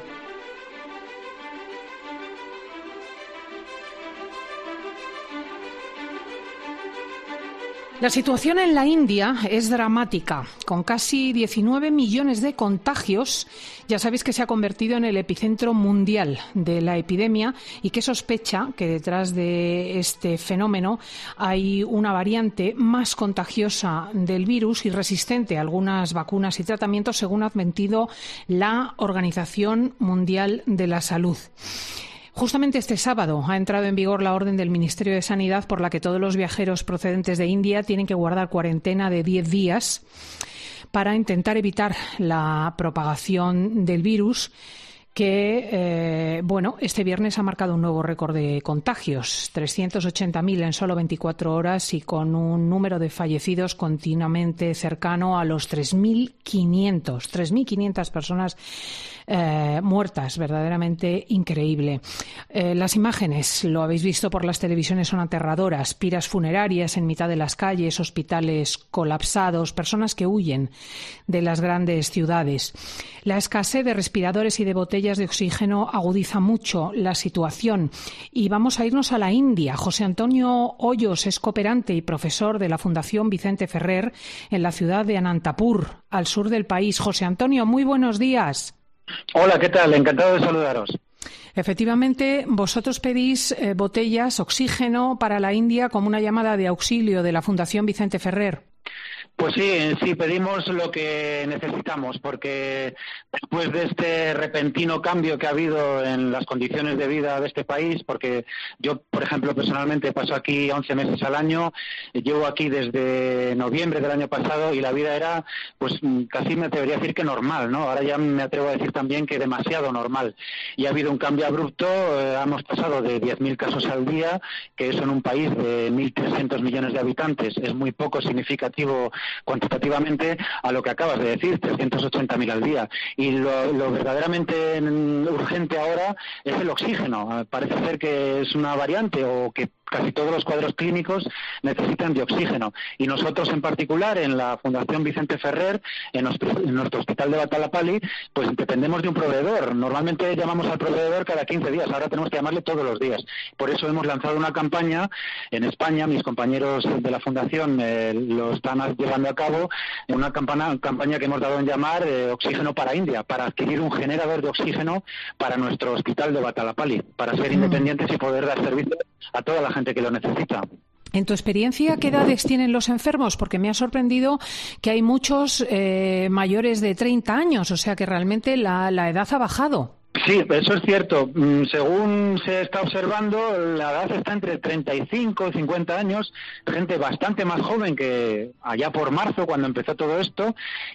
S3: La situación en la India es dramática, con casi diecinueve millones de contagios. Ya sabéis que se ha convertido en el epicentro mundial de la epidemia y que sospecha que detrás de este fenómeno hay una variante más contagiosa del virus y resistente a algunas vacunas y tratamientos, según ha admitido la Organización Mundial de la Salud. Justamente este sábado ha entrado en vigor la orden del Ministerio de Sanidad por la que todos los viajeros procedentes de India tienen que guardar cuarentena de diez días para intentar evitar la propagación del virus, que, eh, bueno, este viernes ha marcado un nuevo récord de contagios, trescientos ochenta mil en solo veinticuatro horas y con un número de fallecidos continuamente cercano a los tres mil quinientos, tres mil quinientas personas eh, muertas, verdaderamente increíble. Eh, las imágenes, lo habéis visto por las televisiones, son aterradoras, piras funerarias en mitad de las calles, hospitales colapsados, personas que huyen de las grandes ciudades. La escasez de respiradores y de botellas de oxígeno agudiza mucho la situación. Y vamos a irnos a la India. José Antonio Hoyos es cooperante y profesor de la Fundación Vicente Ferrer en la ciudad de Anantapur, al sur del país. José Antonio, muy buenos días.
S22: Hola, ¿qué tal? Encantado de saludaros.
S3: Efectivamente, vosotros pedís eh, botellas, oxígeno para la India como una llamada de auxilio de la Fundación Vicente Ferrer.
S22: Pues sí, sí, pedimos lo que necesitamos, porque después de este repentino cambio que ha habido en las condiciones de vida de este país, porque yo, por ejemplo, personalmente paso aquí once meses al año, llevo aquí desde noviembre del año pasado y la vida era, pues casi me atrevería a decir que normal, ¿no? Ahora ya me atrevo a decir también que demasiado normal. Y ha habido un cambio abrupto, eh, hemos pasado de diez mil casos al día, que eso en un país de mil trescientos millones de habitantes es muy poco significativo cuantitativamente a lo que acabas de decir, trescientos ochenta mil al día. Y lo, lo verdaderamente urgente ahora es el oxígeno. Parece ser que es una variante o que casi todos los cuadros clínicos necesitan de oxígeno. Y nosotros en particular, en la Fundación Vicente Ferrer, en nuestro, en nuestro hospital de Batalapalli, pues dependemos de un proveedor. Normalmente llamamos al proveedor cada quince días, ahora tenemos que llamarle todos los días. Por eso hemos lanzado una campaña en España, mis compañeros de la Fundación eh, lo están llevando a cabo, una campaña, campaña que hemos dado en llamar eh, Oxígeno para India, para adquirir un generador de oxígeno para nuestro hospital de Batalapalli, para ser independientes y poder dar servicio a toda la gente que lo necesita.
S3: En tu experiencia, ¿qué edades tienen los enfermos? Porque me ha sorprendido que hay muchos eh, mayores de treinta años, o sea que realmente la, la edad ha bajado.
S22: Sí, eso es cierto. Según se está observando, la edad está entre treinta y cinco y cincuenta años, gente bastante más joven que allá por marzo, cuando empezó todo esto,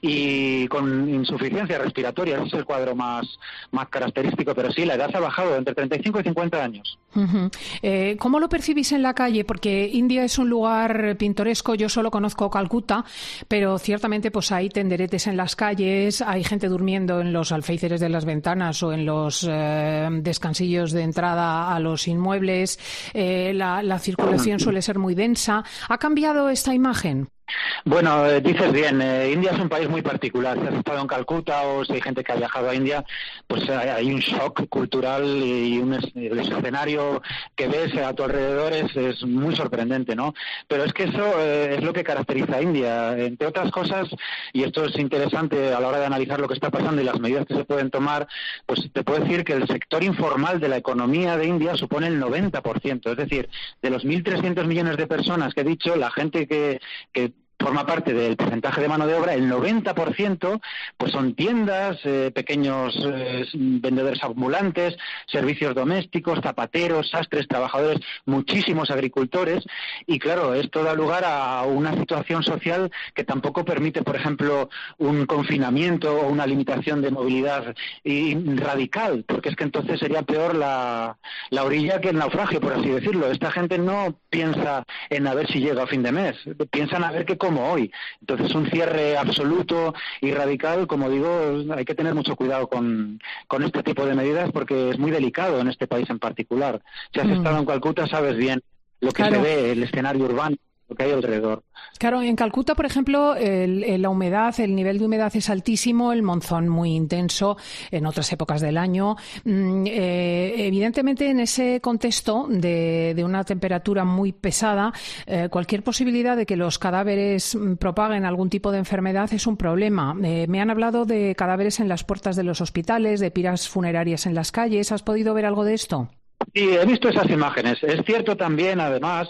S22: y con insuficiencia respiratoria. Ese es el cuadro más, más característico, pero sí, la edad ha bajado entre treinta y cinco y cincuenta años.
S3: Uh-huh. Eh, ¿Cómo lo percibís en la calle? Porque India es un lugar pintoresco, yo solo conozco Calcuta, pero ciertamente pues hay tenderetes en las calles, hay gente durmiendo en los alféizares de las ventanas o en los los eh, descansillos de entrada a los inmuebles, eh, la, la circulación suele ser muy densa. ¿Ha cambiado esta imagen?
S22: Bueno, eh, dices bien, eh, India es un país muy particular. Si has estado en Calcuta o si hay gente que ha viajado a India, pues hay, hay un shock cultural y un es, el escenario que ves a tu alrededor es, es muy sorprendente, ¿no? Pero es que eso eh, es lo que caracteriza a India. Entre otras cosas, y esto es interesante a la hora de analizar lo que está pasando y las medidas que se pueden tomar, pues te puedo decir que el sector informal de la economía de India supone el noventa por ciento. Es decir, de los mil trescientos millones de personas que he dicho, la gente que, que forma parte del porcentaje de mano de obra, el noventa por ciento pues son tiendas, eh, pequeños eh, vendedores ambulantes, servicios domésticos, zapateros, sastres, trabajadores, muchísimos agricultores, y claro, esto da lugar a una situación social que tampoco permite, por ejemplo, un confinamiento o una limitación de movilidad y radical, porque es que entonces sería peor la, la orilla que el naufragio, por así decirlo. Esta gente no piensa en a ver si llega a fin de mes, piensan a ver qué como hoy. Entonces, un cierre absoluto y radical, como digo, hay que tener mucho cuidado con, con este tipo de medidas porque es muy delicado en este país en particular. Si has mm. estado en Calcuta, sabes bien lo que claro. se ve, el escenario urbano, lo que hay alrededor.
S3: Claro, en Calcuta, por ejemplo, el, el, la humedad, el nivel de humedad es altísimo, el monzón muy intenso en otras épocas del año. Mm, eh, evidentemente, en ese contexto de, de una temperatura muy pesada, eh, cualquier posibilidad de que los cadáveres propaguen algún tipo de enfermedad es un problema. Eh, me han hablado de cadáveres en las puertas de los hospitales, de piras funerarias en las calles. ¿Has podido ver algo de esto?
S22: Sí, he visto esas imágenes. Es cierto también, además,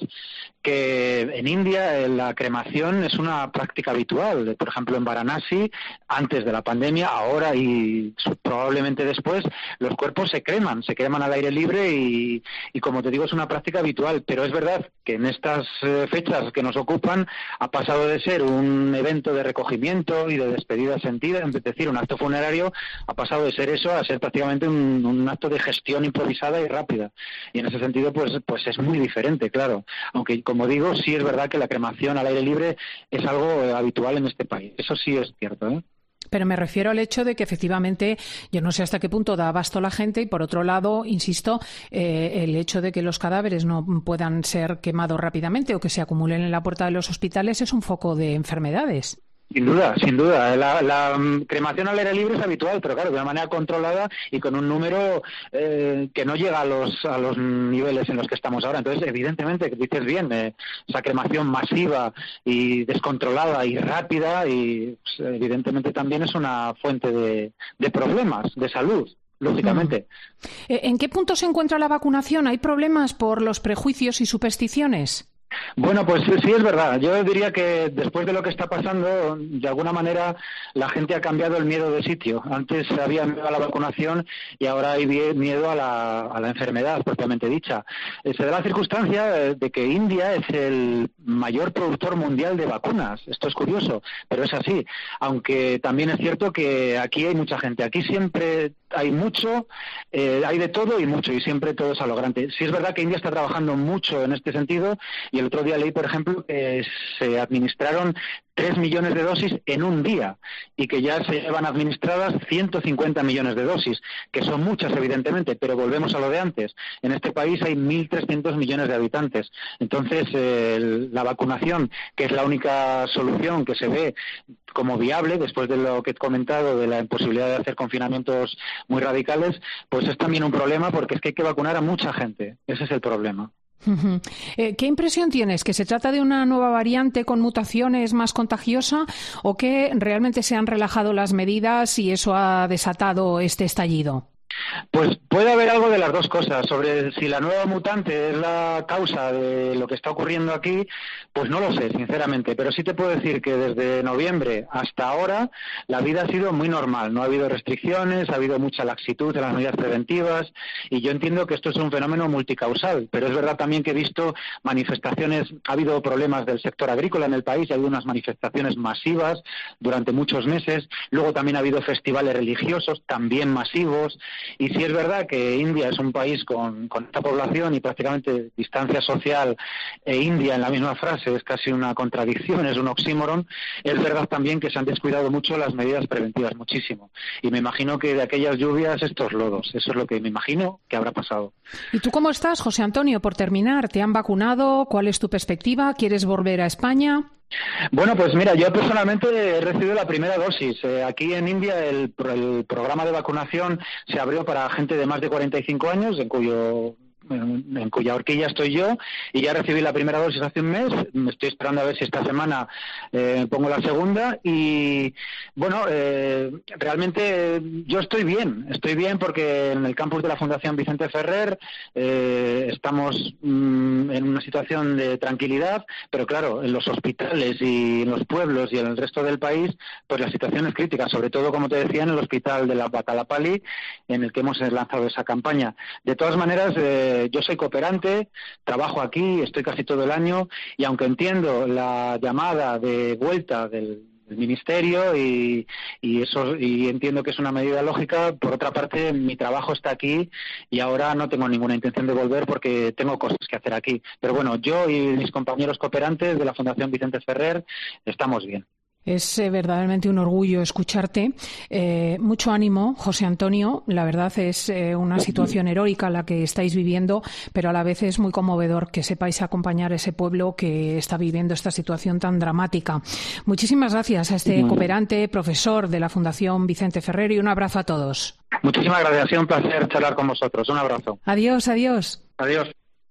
S22: que en India la cremación es una práctica habitual. Por ejemplo, en Varanasi, antes de la pandemia, ahora y probablemente después, los cuerpos se creman, se creman al aire libre y, y como te digo, es una práctica habitual. Pero es verdad que en estas fechas que nos ocupan ha pasado de ser un evento de recogimiento y de despedida sentida, es decir, un acto funerario, ha pasado de ser eso a ser prácticamente un, un acto de gestión improvisada y rápida. Y en ese sentido, pues, pues es muy diferente, claro. Aunque, como digo, sí es verdad que la cremación al aire libre es algo eh, habitual en este país. Eso sí es cierto, ¿eh?
S3: Pero me refiero al hecho de que efectivamente, yo no sé hasta qué punto da abasto la gente y por otro lado, insisto, eh, el hecho de que los cadáveres no puedan ser quemados rápidamente o que se acumulen en la puerta de los hospitales es un foco de enfermedades.
S22: Sin duda, sin duda. La, la um, cremación al aire libre es habitual, pero claro, de una manera controlada y con un número eh, que no llega a los a los niveles en los que estamos ahora. Entonces, evidentemente, dices bien, eh, esa cremación masiva y descontrolada y rápida, y pues, evidentemente también es una fuente de, de problemas de salud. Lógicamente.
S3: ¿En qué punto se encuentra la vacunación? ¿Hay problemas por los prejuicios y supersticiones?
S22: Bueno, pues sí es verdad. Yo diría que después de lo que está pasando, de alguna manera la gente ha cambiado el miedo de sitio. Antes había miedo a la vacunación y ahora hay miedo a la, a la enfermedad propiamente dicha. Se da la circunstancia de que India es el mayor productor mundial de vacunas. Esto es curioso, pero es así. Aunque también es cierto que aquí hay mucha gente. Aquí siempre hay mucho, eh, hay de todo y mucho, y siempre todo es a lo grande. Sí es verdad que India está trabajando mucho en este sentido, y el otro día leí, por ejemplo, que se administraron tres millones de dosis en un día, y que ya se llevan administradas ciento cincuenta millones de dosis, que son muchas, evidentemente, pero volvemos a lo de antes. En este país hay mil trescientos millones de habitantes. Entonces, eh, la vacunación, que es la única solución que se ve como viable, después de lo que he comentado de la imposibilidad de hacer confinamientos muy radicales, pues es también un problema, porque es que hay que vacunar a mucha gente. Ese es el problema.
S3: Uh-huh. Eh, ¿Qué impresión tienes? ¿Que se trata de una nueva variante con mutaciones más contagiosa, o que realmente se han relajado las medidas y eso ha desatado este estallido?
S22: Pues puede haber algo de las dos cosas. Sobre si la nueva mutante es la causa de lo que está ocurriendo aquí, pues no lo sé, sinceramente. Pero sí te puedo decir que desde noviembre hasta ahora la vida ha sido muy normal. No ha habido restricciones, ha habido mucha laxitud en las medidas preventivas, y yo entiendo que esto es un fenómeno multicausal. Pero es verdad también que he visto manifestaciones, ha habido problemas del sector agrícola en el país, y ha habido unas manifestaciones masivas durante muchos meses. Luego también ha habido festivales religiosos, también masivos. Y sí es verdad que India es un país con, con esta población y prácticamente distancia social e India en la misma frase es casi una contradicción, es un oxímoron. Es verdad también que se han descuidado mucho las medidas preventivas, muchísimo. Y me imagino que de aquellas lluvias estos lodos, eso es lo que me imagino que habrá pasado.
S3: ¿Y tú cómo estás, José Antonio? Por terminar, ¿te han vacunado? ¿Cuál es tu perspectiva? ¿Quieres volver a España?
S22: Bueno, pues mira, yo personalmente he recibido la primera dosis. Eh, aquí en India el, el programa de vacunación se abrió para gente de más de cuarenta y cinco años, en cuyo en cuya horquilla estoy yo, y ya recibí la primera dosis hace un mes. Me estoy esperando a ver si esta semana eh, pongo la segunda, y bueno, eh, realmente yo estoy bien, estoy bien porque en el campus de la Fundación Vicente Ferrer eh, estamos mm, en una situación de tranquilidad, pero claro, en los hospitales y en los pueblos y en el resto del país, pues la situación es crítica, sobre todo, como te decía, en el hospital de la Batalapalli, en el que hemos lanzado esa campaña. De todas maneras, eh, yo soy cooperante, trabajo aquí, estoy casi todo el año, y aunque entiendo la llamada de vuelta del, del Ministerio y, y eso, y entiendo que es una medida lógica, por otra parte mi trabajo está aquí y ahora no tengo ninguna intención de volver porque tengo cosas que hacer aquí. Pero bueno, yo y mis compañeros cooperantes de la Fundación Vicente Ferrer estamos bien.
S3: Es eh, verdaderamente un orgullo escucharte. Eh, mucho ánimo, José Antonio. La verdad es eh, una situación heroica la que estáis viviendo, pero a la vez es muy conmovedor que sepáis acompañar a ese pueblo que está viviendo esta situación tan dramática. Muchísimas gracias a este cooperante, profesor de la Fundación Vicente Ferrer, y un abrazo a todos.
S22: Muchísimas gracias, ha sido un placer charlar con vosotros. Un abrazo.
S3: Adiós, adiós.
S22: Adiós.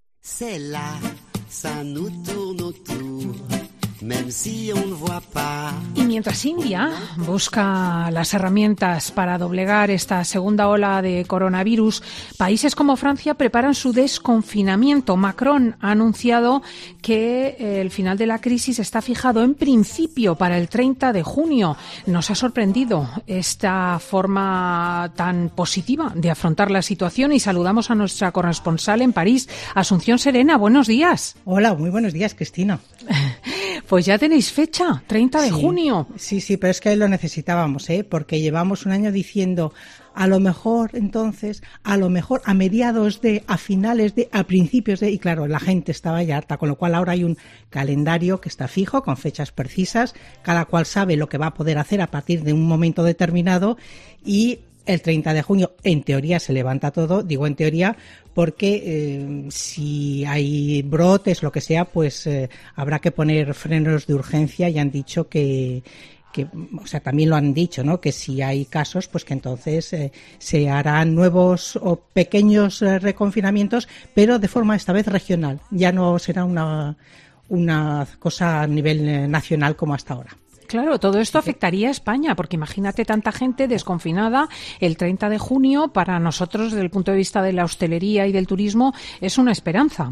S3: Y mientras India busca las herramientas para doblegar esta segunda ola de coronavirus, países como Francia preparan su desconfinamiento. Macron ha anunciado que el final de la crisis está fijado en principio para el treinta de junio. Nos ha sorprendido esta forma tan positiva de afrontar la situación, y saludamos a nuestra corresponsal en París, Asunción Serena. Buenos días.
S4: Hola, muy buenos días, Cristina.
S3: Pues ya tenéis fecha, treinta de
S4: sí,
S3: junio.
S4: Sí, sí, pero es que lo necesitábamos, ¿eh? Porque llevamos un año diciendo, a lo mejor entonces, a lo mejor a mediados de, a finales de, a principios de, y claro, la gente estaba ya harta, con lo cual ahora hay un calendario que está fijo, con fechas precisas, cada cual sabe lo que va a poder hacer a partir de un momento determinado, y el treinta de junio, en teoría, se levanta todo. Digo en teoría porque eh, si hay brotes, lo que sea, pues eh, habrá que poner frenos de urgencia, y han dicho que, que, o sea, también lo han dicho, ¿no? Que si hay casos, pues que entonces eh, se harán nuevos o pequeños eh, reconfinamientos, pero de forma esta vez regional. Ya no será una, una cosa a nivel eh, nacional como hasta ahora.
S3: Claro, todo esto afectaría a España, porque imagínate tanta gente desconfinada el treinta de junio. Para nosotros, desde el punto de vista de la hostelería y del turismo, es una esperanza.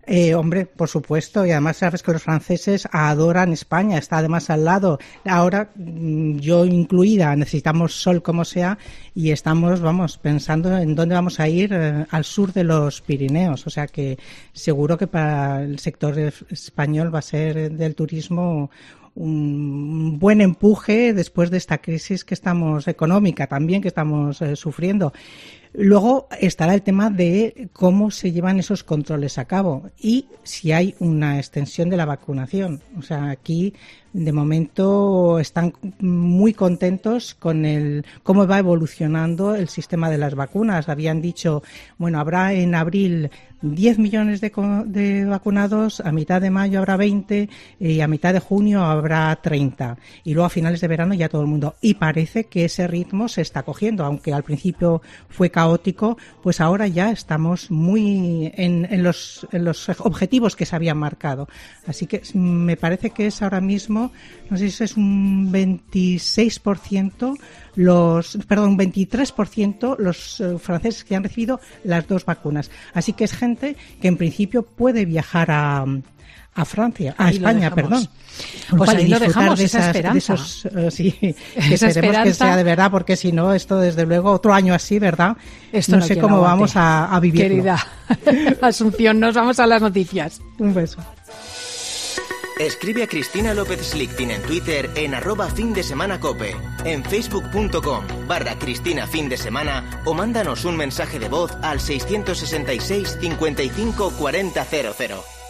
S4: Eh, hombre, por supuesto, y además sabes que los franceses adoran España, está además al lado. Ahora, yo incluida, necesitamos sol como sea y estamos, vamos, pensando en dónde vamos a ir eh, al sur de los Pirineos. O sea que seguro que para el sector español va a ser del turismo un buen empuje después de esta crisis que estamos económica también que estamos eh, sufriendo. Luego estará el tema de cómo se llevan esos controles a cabo y si hay una extensión de la vacunación. O sea, aquí de momento están muy contentos con el cómo va evolucionando el sistema de las vacunas. Habían dicho, bueno, habrá en abril diez millones de, de vacunados, a mitad de mayo habrá veinte y a mitad de junio habrá treinta. Y luego a finales de verano ya todo el mundo. Y parece que ese ritmo se está cogiendo, aunque al principio fue caótico, pues ahora ya estamos muy en, en, los, en los objetivos que se habían marcado. Así que me parece que es ahora mismo, no sé si es un veintiséis por ciento los, perdón, un veintitrés por ciento los eh, franceses que han recibido las dos vacunas. Así que es gente que en principio puede viajar a a Francia, a
S3: ahí
S4: España, perdón.
S3: Pues ahí lo dejamos,
S4: de esas,
S3: esa esperanza.
S4: De esos, uh, sí, que
S3: esa
S4: esperemos
S3: esperanza.
S4: que sea de verdad, porque si no, esto desde luego, otro año así, ¿verdad?
S3: Esto
S4: no,
S3: no
S4: sé
S3: quien
S4: cómo
S3: aguante.
S4: vamos a, a vivirlo.
S3: Querida Asunción, nos vamos a las noticias.
S4: Un beso.
S2: Escribe a Cristina López Slichting en Twitter en arroba fin de semana cope, en facebook.com barra Cristina fin de semana o mándanos un mensaje de voz al seiscientos sesenta y seis cincuenta y cinco cuarenta cero cero.